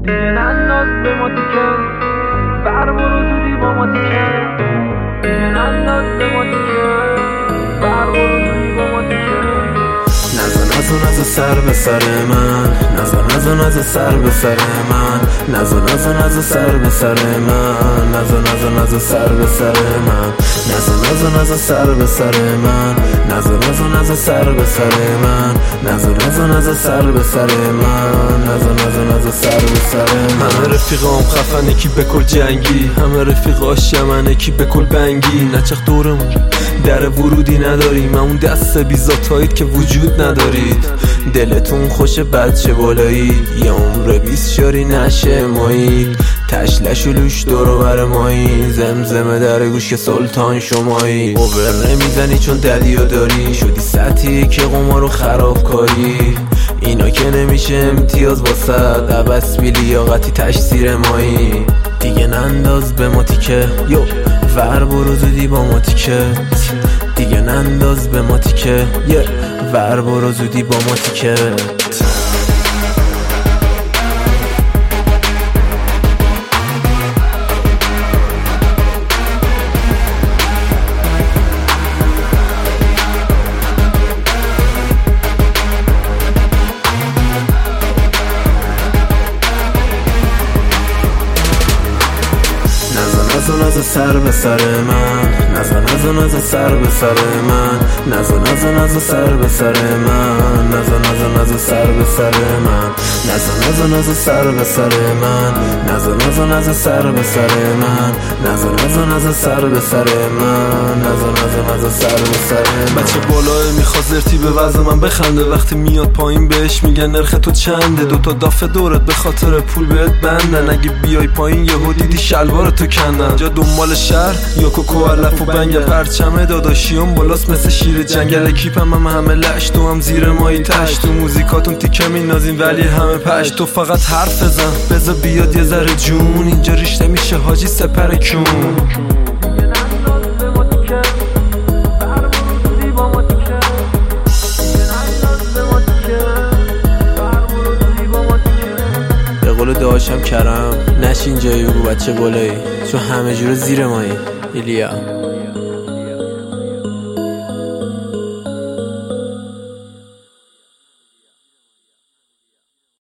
دیگه ننداز به ما تیکه، بر برو زودی با ما تیکه. دیگه ننداز به ما تیکه، بر برو زودی با ما تیکه. نزو سر به سر من، نزو سر به سر من، نزو سر به سر من، نزو سر به سر من، نزو سر به سر من، نزو سر به سر من، نزو سر به سر من، نزو سر به سر من. همه رفیقام خفنه کی به کل جنگی، همه رفیقاش یمنه کی به کل بنگی. نچخ دورمون در ورودی نداریم، همون دست بیزاتایید که وجود ندارید. دلتون خوش بچه بالایید، یه عمر 20 شاری نشه مایید. تشلش و لوش دورو بر مایی، زمزمه در گوش که سلطان شمایی. اوبر نمیزنی چون دلیو داری، شدی سطحی که قمارو خراب کاری. اینا که نمیشه امتیاز واسد، عبس بی لیاقتی تشسیر مایی. دیگه ننداز به ما تیکه، یو ور برو زودی با ما تیکه. دیگه ننداز به ما تیکه، یه ور برو زودی با ما تیکه. نزو سر به سر من، نزو سر به سر من، نزو سر به سر من، نزو سر به سر من، نزو سر به سر من، نزو سر به سر من، نزو سر به سر من، نزو سر به سر من. بچه بالاه میخواد زرتی به وضع من بخنده، وقتی میاد پایین بهش میگن نرخ تو چنده. دوتا دافه دورت به خاطر پول بهت بندن، اگه بیای پایین یهو دیدی شلوار تو کندن. جا دنبال شهر یا کوکو علف و بنگل، پرچم داداشیام بالاست مثل شیر جنگل. اکیپم هم همه لش، تو هم زیر مایی تشت. تو موزیکاتون تیکه مینازین ولی همه پشت. تو فقط حرف بزن بذار بیاد یه ذره جون، اینجا ریشته میشه حاجی سپر کون. به قول داشتم کرم نشین جایی بگو بچه بالایی، چون همه جور زیر مایی ایلیا.